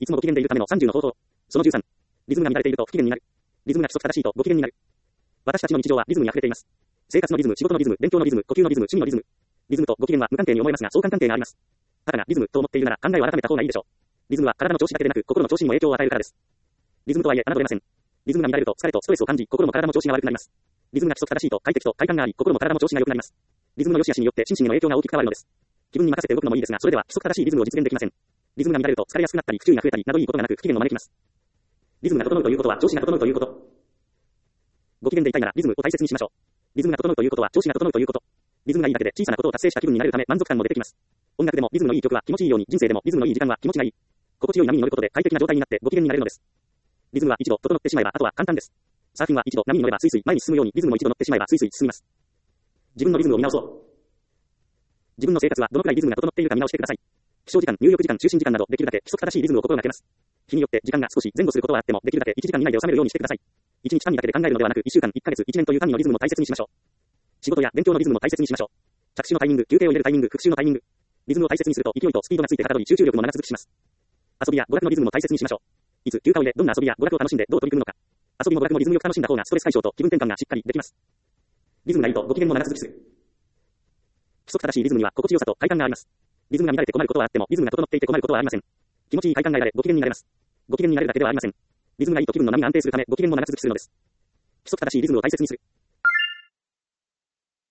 いつもご機嫌でいるための30の方法。その13。リズムが乱れていると不機嫌になる。リズムが規則正しいとご機嫌になる。私たちの日常はリズムに溢れています。生活のリズム、仕事のリズム、勉強のリズム、呼吸のリズム、趣味のリズム。リズムとご機嫌は無関係に思えますが、相関関係があります。ただがリズムと思っているなら考えを改めた方がいいでしょう。リズムは体の調子だけでなく心の調子にも影響を与えるからです。リズムとはいえ侮れません。リズムが乱れると疲れとストレスを感じ、心も体も調子が悪くなります。リズムが規則正しいと快適と快感があり、心も体も調子が良くなります。リズムの良し悪しによって心身への影響が大きく変わるのです。気分に任せて動くのもいいですが、それでは規則正しいリズムを実現できません。リズムが乱れると疲れやすくなったり、不注意が増えたりなどいいことがなく不機嫌を招きます。リズムが整うということは調子が整うということ。ご機嫌でいたいならリズムを大切にしましょう。リズムが整うということは調子が整うということ。リズムがいいだけで小さなことを達成した気分になれるため満足感も出てきます。音楽でもリズムのいい曲は気持ちいいように、人生でもリズムのいい時間は気持ちがいい。心地よい波に乗ることで快適な状態になってご機嫌になれるのです。リズムは一度整ってしまえばあとは簡単です。サーフィンは一度波に乗ればスイスイ前に進むようにリズムも一度乗ってしまえばスイスイ進みます。自分のリズムを見直そう。自分の生活はどのくらいリズムが整っているか見直してください。起床時間、入浴時間、就寝時間などできるだけ規則正しいリズムを心がけます。日によって時間が少し前後することはあってもできるだけ1時間以内で収めるようにしてください。1日単位だけで考えるのではなく1週間、1ヶ月、1年という単位のリズムも大切にしましょう。仕事や勉強のリズムも大切にしましょう。着手のタイミング、休憩を入れるタイミング、復習のタイミング。リズムを大切にすると勢いとスピードがついて体に集中力も長続きします。遊びや娯楽のリズムも大切にしましょう。いつ休暇を入れどんな遊びや娯楽を楽しんでどう取り組むのか。遊びも娯楽もリズムよく楽しんだ方がストレス解消と気分転換がしっかりできます。リズムがいいとご機嫌も長続きする。規則正しいリズムには心地よさと快感があります。リズムが乱れて困ることはあってもリズムが整っていて困ることはありません。気持ちいい快感が得られご機嫌になれます。ご機嫌になれるだけではありません。リズムがいいと気分の波が安定するためご機嫌も長続きするのです。規則正しいリズムを大切にする。